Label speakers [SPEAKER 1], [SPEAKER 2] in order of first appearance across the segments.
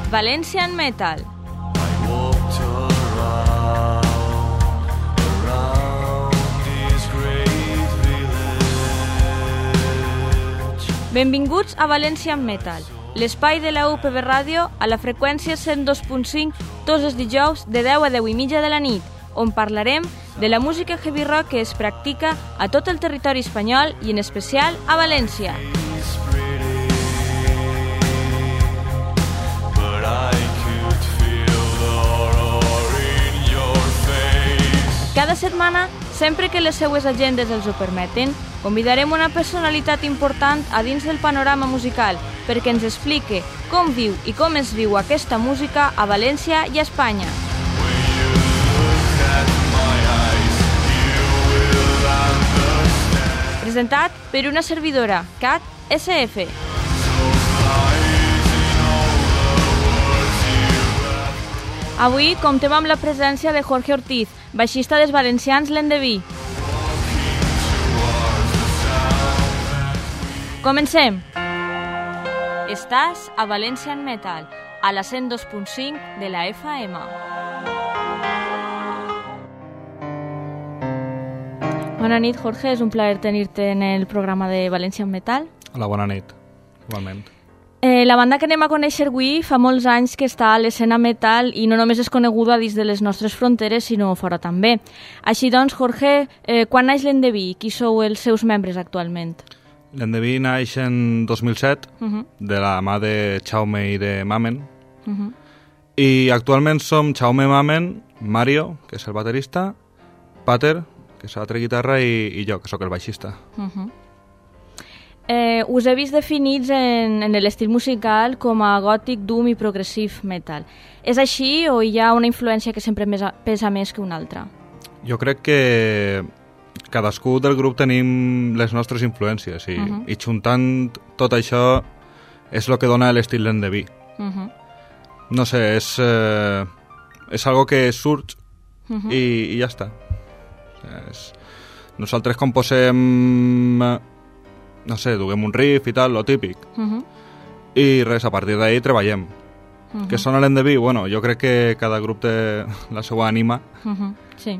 [SPEAKER 1] Valencian Metal. Benvinguts a Valencian Metal, l'espai de la UPB Ràdio a la freqüència 102.5 tots els dijous de 10 a 10 i mitja de la nit, on parlarem de la música heavy rock que es practica a tot el territori espanyol i en especial a València. Cada setmana, sempre que les seues agendes els ho permeten, convidarem una personalitat important a dins del panorama musical perquè ens explique com viu i com es viu aquesta música a València i a Espanya. Presentat per una servidora, Cat SF. Avui comptem amb la presència de Jorge Ortiz, baixista dels valencians L'Endeví. Comencem! Estàs a Valencian Metal, a la 102.5 de la FM. Bona nit, Jorge. És un plaer tenir-te en el programa de Valencian Metal.
[SPEAKER 2] Hola, bona nit. Igualment.
[SPEAKER 1] La banda que anem a conèixer avui fa molts anys que està a l'escena metal i no només és coneguda dins de les nostres fronteres, sinó fora també. Així doncs, Jorge, quan naix L'Endeví? Qui sou els seus membres actualment?
[SPEAKER 2] L'Endeví naix en 2007, de la mà de Chaume i de Mamen. I actualment som Chaume, Mamen, Mario, que és el baterista, Pater, que és l'altra guitarra, i jo, que sóc el baixista.
[SPEAKER 1] Us he vist definits en l'estil musical com a gòtic, doom i progressive metal. És així o hi ha una influència que sempre pesa més que una altra?
[SPEAKER 2] Jo crec que cadascú del grup tenim les nostres influències i juntant tot això és el que dona l'estil L'Endeví. No sé, és algo que surt i ja està. Nosaltres composem... no sé, duguem un riff i tal, lo típic. I res, a partir d'ahí treballem. Que sona L'Endeví? Bueno, jo crec que cada grup té la seva ànima.
[SPEAKER 1] Sí.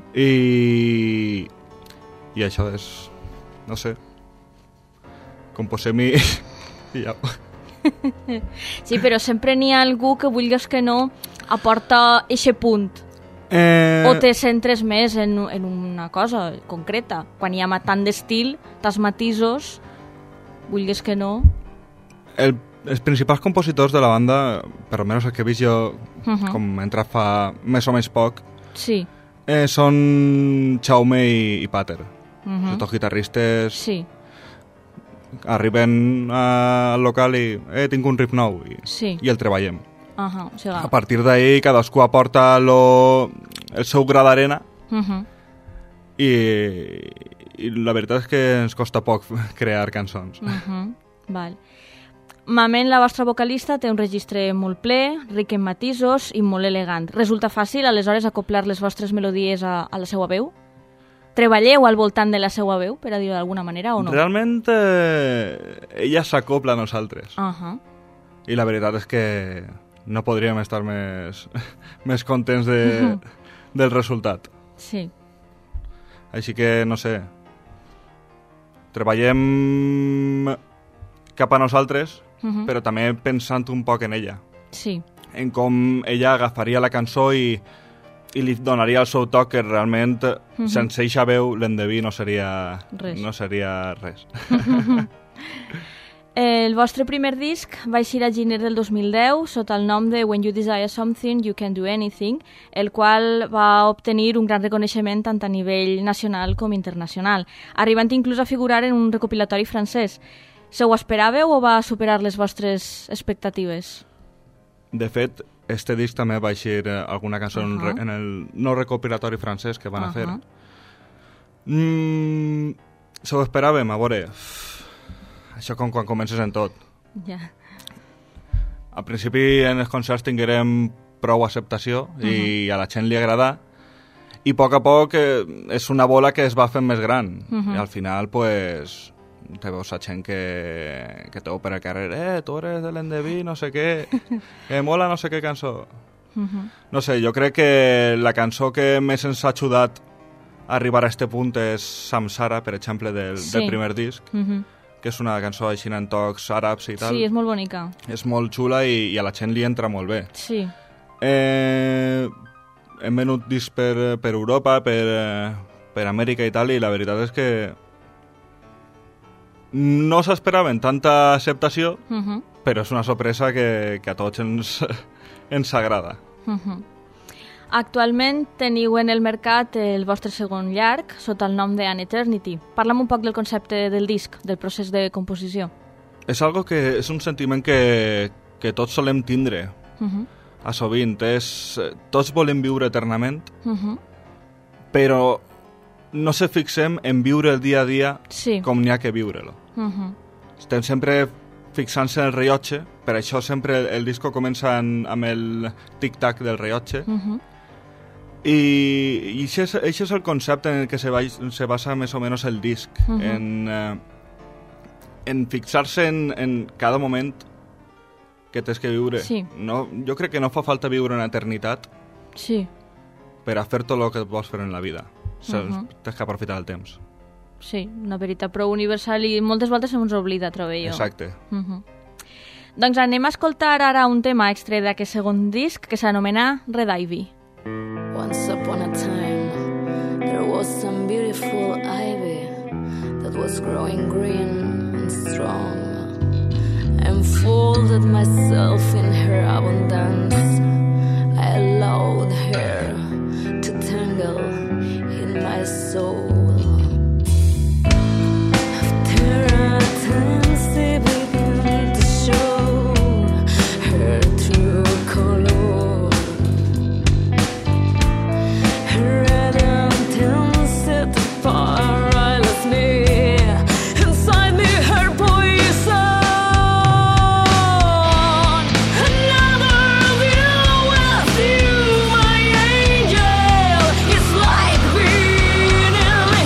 [SPEAKER 2] I això és, no sé, composem i ja.
[SPEAKER 1] Sí, però sempre n'hi ha algú que vulguis que no aporta eixe punt. O te centres més en una cosa concreta. Quan hi ha tant d'estil, tants matisos... vulguis que no...
[SPEAKER 2] Els principals compositors de la banda, per almenys el que he vist jo, com he entrat fa més o menys poc,
[SPEAKER 1] sí.
[SPEAKER 2] Són Chaume i Pater. Els dos guitarristes arriben al local i tinc un riff nou i el treballem.
[SPEAKER 1] O sigui...
[SPEAKER 2] A partir d'ahí cadascú aporta el seu gra d'arena i la veritat és que ens costa poc crear cançons.
[SPEAKER 1] Val. Mamen, la vostra vocalista, té un registre molt ple, ric en matisos i molt elegant. Resulta fàcil, aleshores, acoplar les vostres melodies a la seva veu? Treballeu al voltant de la seva veu, per a dir-ho d'alguna manera, o no?
[SPEAKER 2] Realment, ella s'acopla a nosaltres. I la veritat és que no podríem estar més contents del resultat.
[SPEAKER 1] Sí.
[SPEAKER 2] Així que, no sé... treballem cap a nosaltres, però també pensant un poc en ella.
[SPEAKER 1] Sí.
[SPEAKER 2] En com ella agafaria la cançó i li donaria el seu toc, que realment sense eixa veu L'Endeví no seria res.
[SPEAKER 1] El vostre primer disc va eixir a gener del 2010 sota el nom de When You Desire Something, You Can Do Anything, el qual va obtenir un gran reconeixement tant a nivell nacional com internacional, arribant inclús a figurar en un recopilatori francès. Se ho esperàveu o va superar les vostres expectatives?
[SPEAKER 2] De fet, este disc també va eixir alguna cançó en el no recopilatori francès que van a fer. Se ho esperàvem, a veure... Això com quan comences en tot. Al principi en els concerts tinguérem prou acceptació i a la gent li agrada i a poc és una bola que es va fent més gran i al final pues te veus a gent que te veu per al carrer, tu eres de l'Endeví, no sé què, mola no sé què cançó. No sé, jo crec que la cançó que més ens ha ajudat a arribar a este punt és Samsara, per exemple, del primer disc, que és una cançó així en tocs àrabs i tal.
[SPEAKER 1] Sí, és molt bonica.
[SPEAKER 2] És molt xula i a la gent li entra molt bé.
[SPEAKER 1] Sí.
[SPEAKER 2] Hem venut discs per Europa, per Amèrica i tal, i la veritat és que no s'esperaven tanta acceptació, però és una sorpresa que a tots ens agrada.
[SPEAKER 1] Actualment teniu en el mercat el vostre segon llarg sota el nom de An Eternity. Parla'm un poc del concepte del disc, del procés de composició.
[SPEAKER 2] És algo que és un sentiment que tots solem tindre a sovint. Tots volem viure eternament, però no se fixem en viure el dia a dia com n'hi ha que viure-lo. Estem sempre fixant-se en el rellotge, per això sempre el disco comença amb el tic-tac del rellotge, i això és el concepte en el que se basa més o menys el disc, en fixar-se en cada moment que tens que viure. No, jo crec que no fa falta viure una eternitat per a fer tot el que vols fer en la vida. Tens que aprofitar el temps.
[SPEAKER 1] Sí, una veritat prou universal i moltes voltes se'ns oblida, trobo jo.
[SPEAKER 2] Exacte.
[SPEAKER 1] Doncs anem a escoltar ara un tema extret d'aquest segon disc que s'anomena Red Ivy.
[SPEAKER 3] Once upon a time there was some beautiful ivy that was growing green and strong. I enfolded myself in her abundance. I allowed her to tangle in my soul.
[SPEAKER 4] It's like being in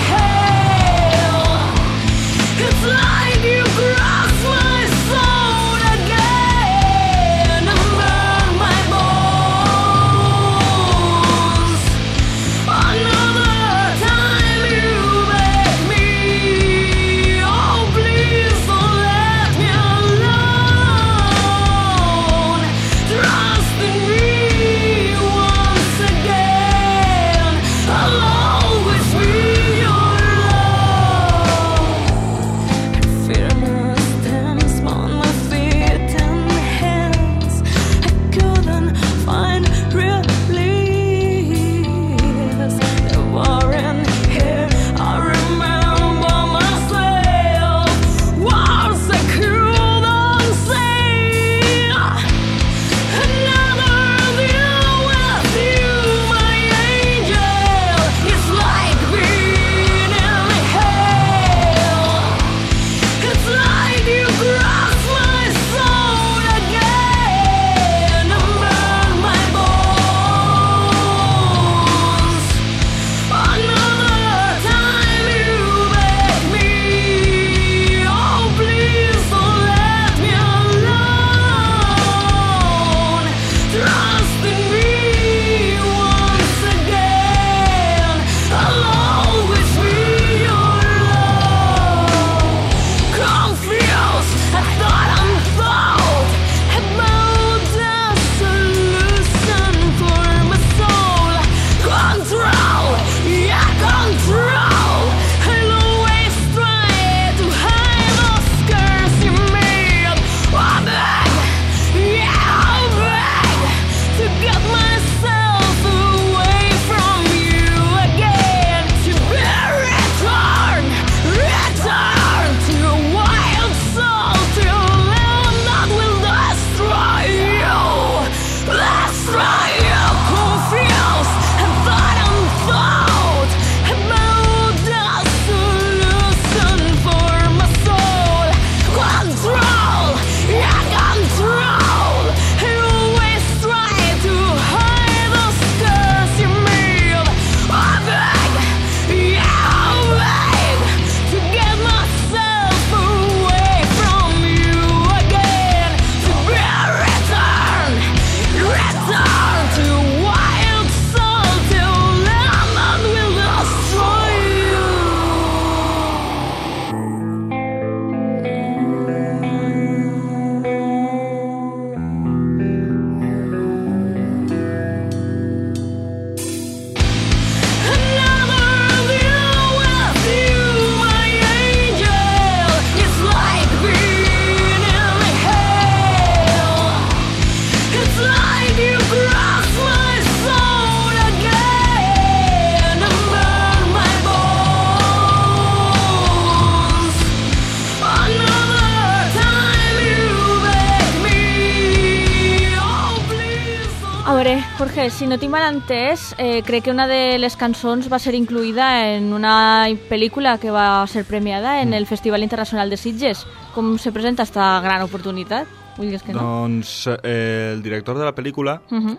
[SPEAKER 1] Jorge, si no tinc mal entès, crec que una de les cançons va ser incluïda en una pel·lícula que va ser premiada en el Festival Internacional de Sitges. Com se presenta esta gran oportunitat? Vull dir que no.
[SPEAKER 2] Doncs el director de la pel·lícula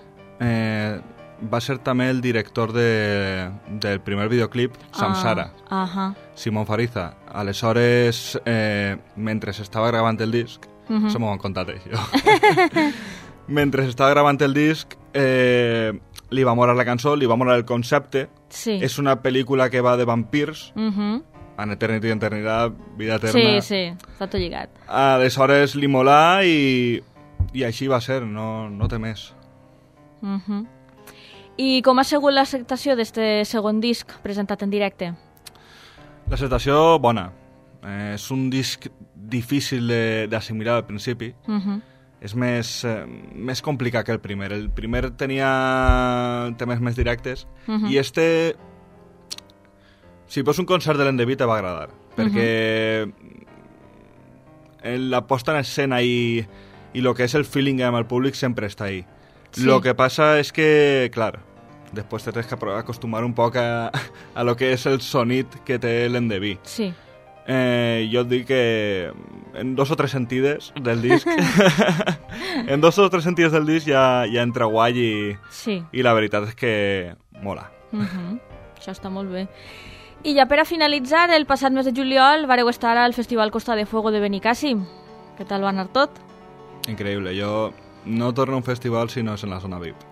[SPEAKER 2] va ser també el director del primer videoclip, Samsara, Simón Fariza. Aleshores, mentre estava gravant el disc, se m'ho han contat jo. Mentre estava gravant el disc, li va molar la cançó, li va molar el concepte.
[SPEAKER 1] Sí.
[SPEAKER 2] És una pel·lícula que va de vampirs, en Eternity, Eternitat, Vida Eterna.
[SPEAKER 1] Sí, està tot lligat.
[SPEAKER 2] Aleshores li molà i així va ser, no té més.
[SPEAKER 1] I com ha sigut l'acceptació d'este segon disc presentat en directe?
[SPEAKER 2] L'acceptació, bona. És un disc difícil d'assimilar al principi. És més complicat que el primer. El primer tenia temes més directes i este, si fos un concert de l'Endeví, te va agradar, perquè la posta en escena i lo que és el feeling amb el públic sempre està ahí. Sí. Lo que pasa es que, clar, després te tens que acostumar un poc a lo que és el sonit que té l'Endeví. Sí. Jo et dic que en 2 o 3 sentides del disc en 2 o 3 sentides del disc ja entra guai i la veritat és que mola.
[SPEAKER 1] Això està molt bé. I ja per a finalitzar, el passat mes de juliol vareu estar al Festival Costa de Fuego de Benicàssim. Què tal va anar tot?
[SPEAKER 2] Increïble, jo no torno a un festival si no és en la zona VIP.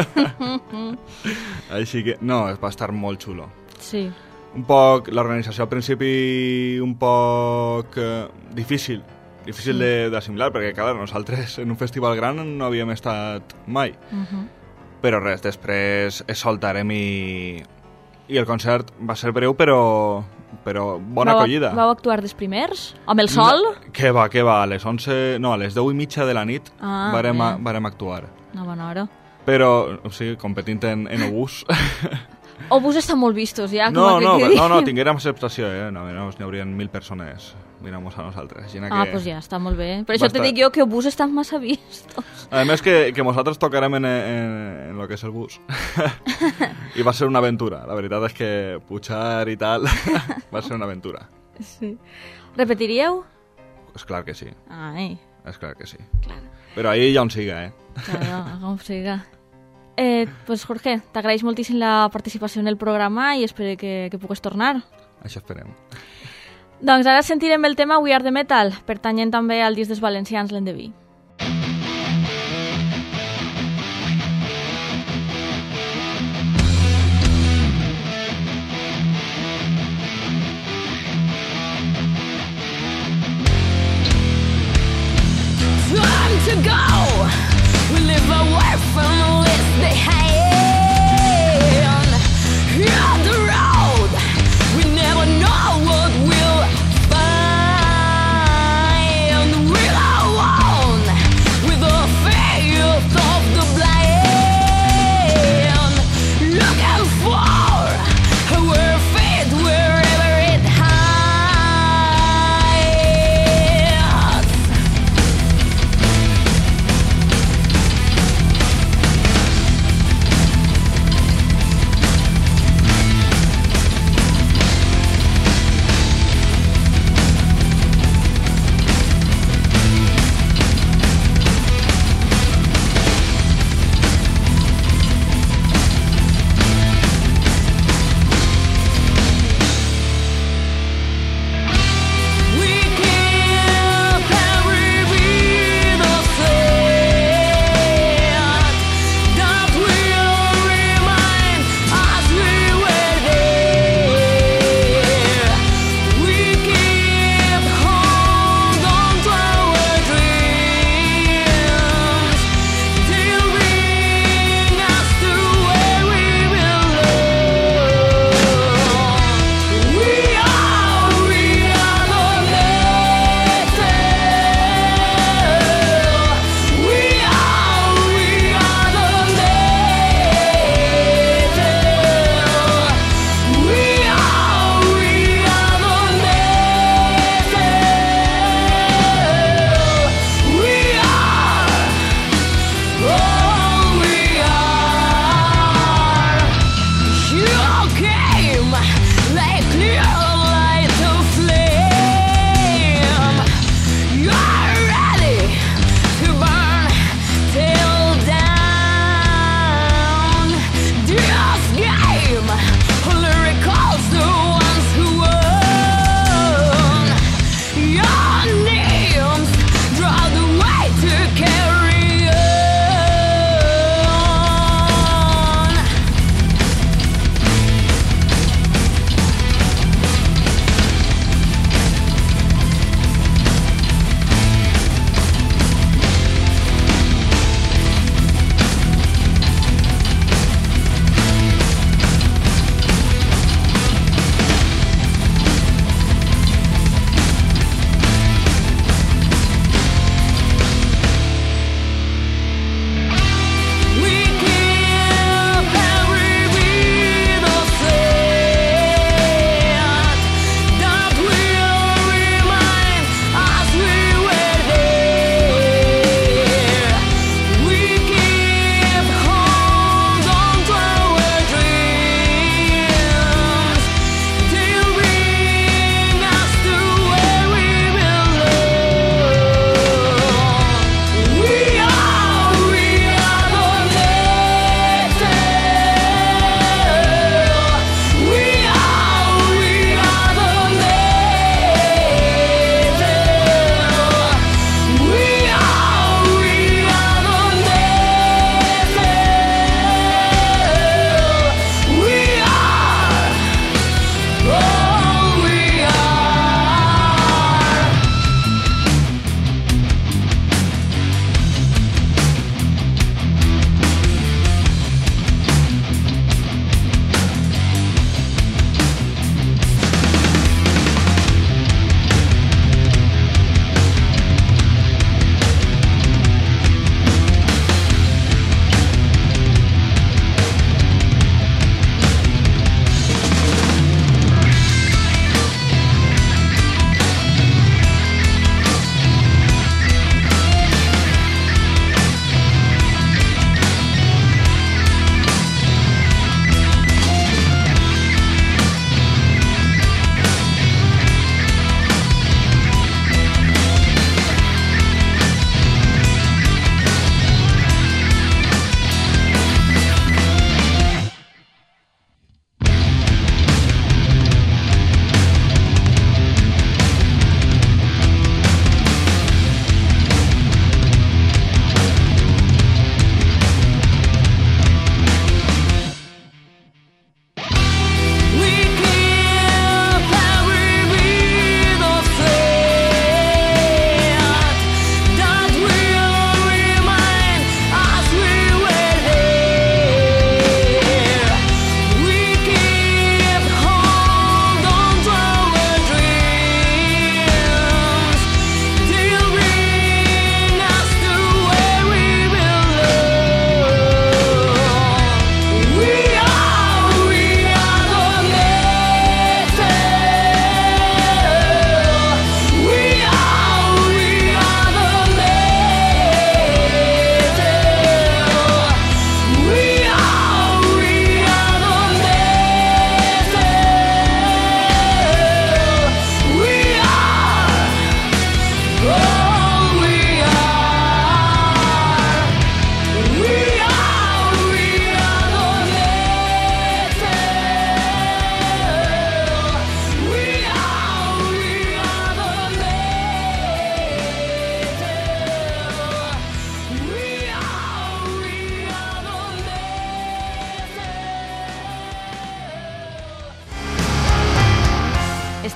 [SPEAKER 2] Així que, no, va estar molt xulo.
[SPEAKER 1] Sí.
[SPEAKER 2] Un poc, l'organització al principi un poc difícil d'assimilar, perquè clar, nosaltres en un festival gran no havíem estat mai. Però res, després es soltarem i el concert va ser breu, però bona acollida.
[SPEAKER 1] Vau actuar dels primers? Amb el sol?
[SPEAKER 2] Què va, a les 11... No, a les 10:30 de la nit varem actuar.
[SPEAKER 1] Una bona hora.
[SPEAKER 2] Però, o sigui, competint en obús...
[SPEAKER 1] Obús estan molt vistos, ja.
[SPEAKER 2] No, tinguérem acceptació, no, n'hi haurien 1.000 persones mirant-nos a nosaltres.
[SPEAKER 1] Doncs ja, està molt bé. Per això te dic jo que obús estan massa vistos.
[SPEAKER 2] A més que nosaltres tocarem en lo que és el bus. I va ser una aventura. La veritat és que pujar i tal va ser una aventura.
[SPEAKER 1] Sí. Repetiríeu?
[SPEAKER 2] És clar que sí.
[SPEAKER 1] Ai.
[SPEAKER 2] És clar que sí.
[SPEAKER 1] Clar.
[SPEAKER 2] Però ahí ja on siga,
[SPEAKER 1] Claro, on siga. Pues Jorge, t'agraeix moltíssim la participació en el programa i espero que pugues tornar.
[SPEAKER 2] Això esperem.
[SPEAKER 1] Doncs ara sentirem el tema We Are The Metal, pertanyent també al disc dels valencians l'Endeví.
[SPEAKER 3] Time to go. We live away from the list they hang on the road. We never know what we'll find. We're alone.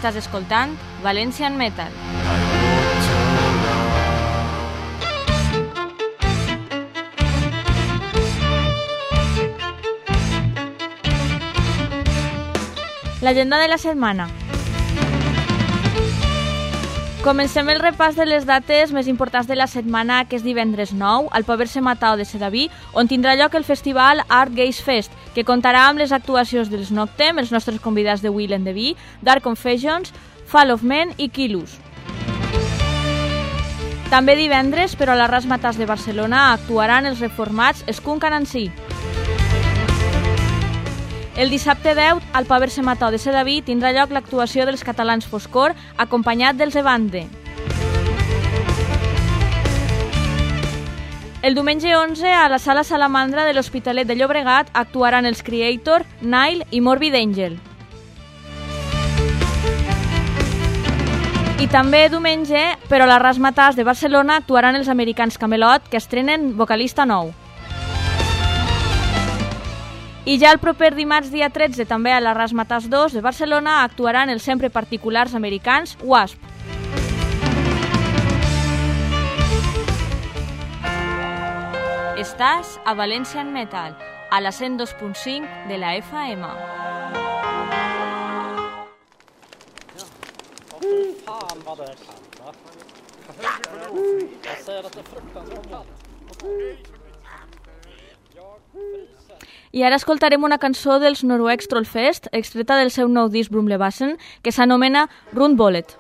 [SPEAKER 1] Estàs escoltant Valencian Metal. L'agenda de la setmana. Comencem el repàs de les dates més importants de la setmana, que és divendres 9, al Poverse Matao de Sedaví, on tindrà lloc el festival Art Gaze Fest, que contarà amb les actuacions dels Noctem, els nostres convidats de Will and the Bee, Dark Confessions, Fall of Men i Kilus. També divendres, però a la Razzmatazz de Barcelona, actuaran els reformats Skunk Anansi. El dissabte 10, al Poverse Matao de Sedaví, tindrà lloc l'actuació dels catalans Foscor, acompanyat dels Evande. El diumenge 11, a la Sala Salamandra de l'Hospitalet de Llobregat, actuaran els Creator, Nile i Morbid Angel. I també diumenge, però a la Razzmatazz de Barcelona, actuaran els americans Camelot, que estrenen vocalista nou. I ja el proper dimarts dia 13, també a la Razzmatazz 2 de Barcelona, actuaran els sempre particulars americans Wasp. Estàs a Valencian Metal, a la 102.5 de la FM. I ara escoltarem una cançó dels noruecs Trollfest, extreta del seu nou disc Brumlebassen, que s'anomena Rundbollet.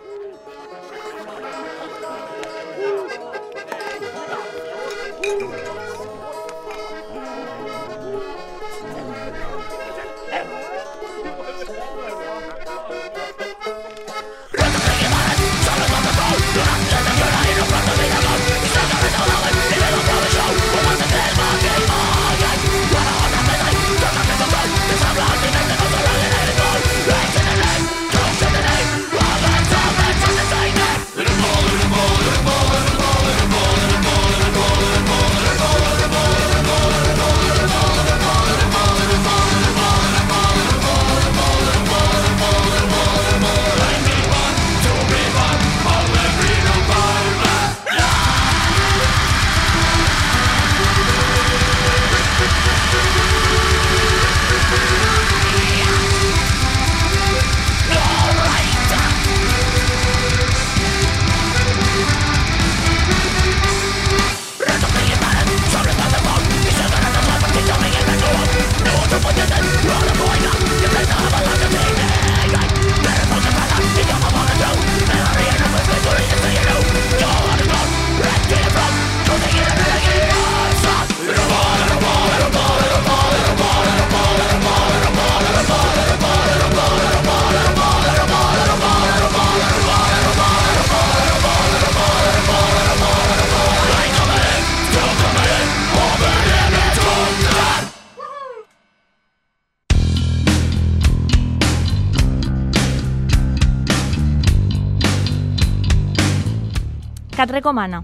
[SPEAKER 1] Que et recomana.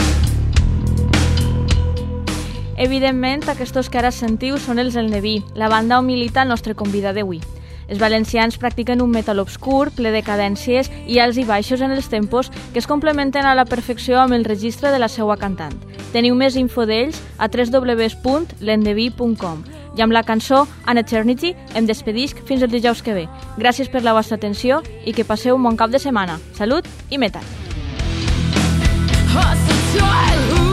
[SPEAKER 1] Evidentment, aquests que ara sentiu són els El Neví, la banda on milita el nostre convidat d'avui. Els valencians practiquen un metal obscur, ple de cadències i alts i baixos en els tempos que es complementen a la perfecció amb el registre de la seva cantant. Teniu més info d'ells a www.lendevi.com. I amb la cançó An Eternity em despedisc fins el dijous que ve. Gràcies per la vostra atenció i que passeu un bon cap de setmana. Salut i metal! Awesome child.